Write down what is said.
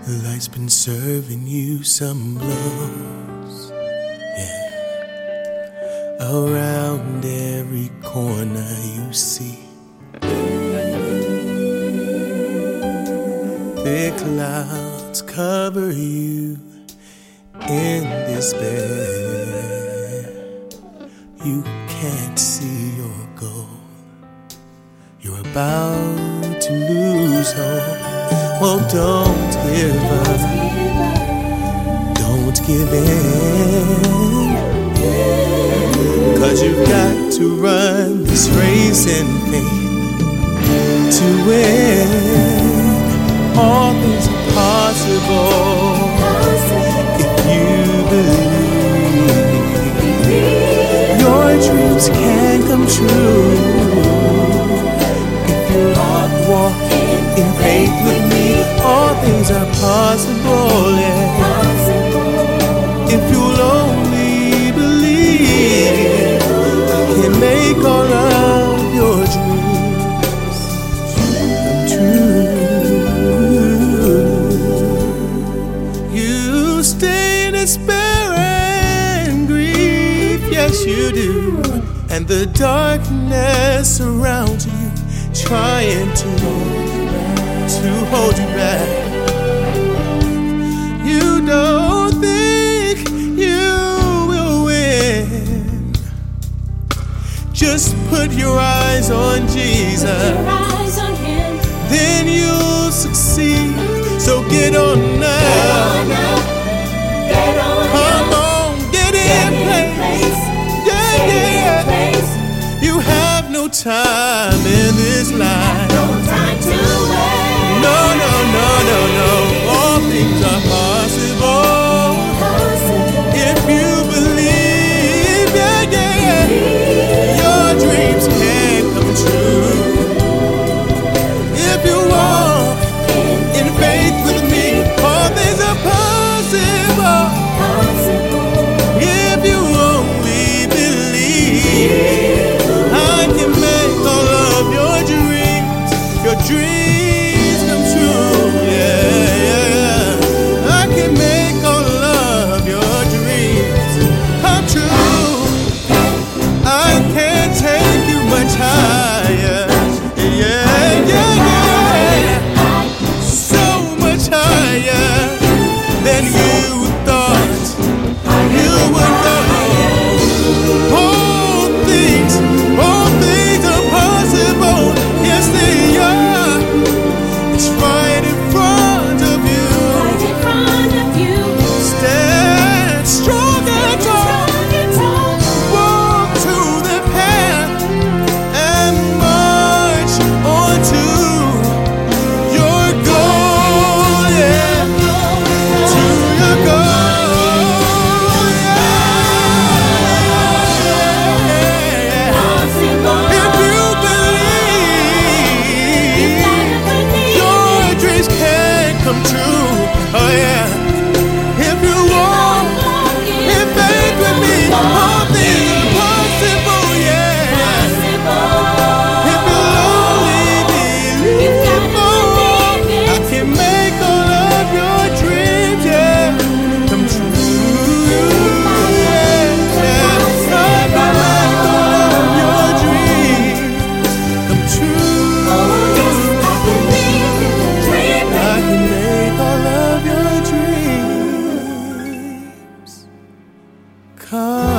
Life's been serving you some blows, yeah. Around every corner you see, thick clouds cover you in despair. You can't see your goal, you're about to lose hope. Well, don't give up, don't give in, 'cause you've got to run this race in faith to win. All things are possible if you believe. Your dreams can come true if you walk in faith with me. All things are possible, yeah. If you'll only believe, I can make all of your dreams come true. You stay in despair and grief, yes you do, and the darkness surrounds you, trying to hold you back. You don't think you will win. Just put your eyes on Jesus, then you'll succeed. So get on now, come on, get in place. Yeah. You have no time in this life. No. All things are possible if you believe. Yeah. Your dreams can come true if you walk in faith with me. All things are possible if you only believe. I can make all of your dreams come true. Yeah. I can make all of your dreams come true. I can't take you much higher. Yeah. So much higher than you thought you would go. All things are possible. Yes, they are. It's right in front of you. Stand strong and tall. Walk to the path and march on to your goal. Yeah, to your goal. Yeah. If you believe, your dreams can come true. Oh yeah. If you walk in faith with me, all things are possible. Yeah. If you only believe, I can make all of your dreams, yeah, come true. Yeah. I can make all of your dreams come true. I can make all of your dreams come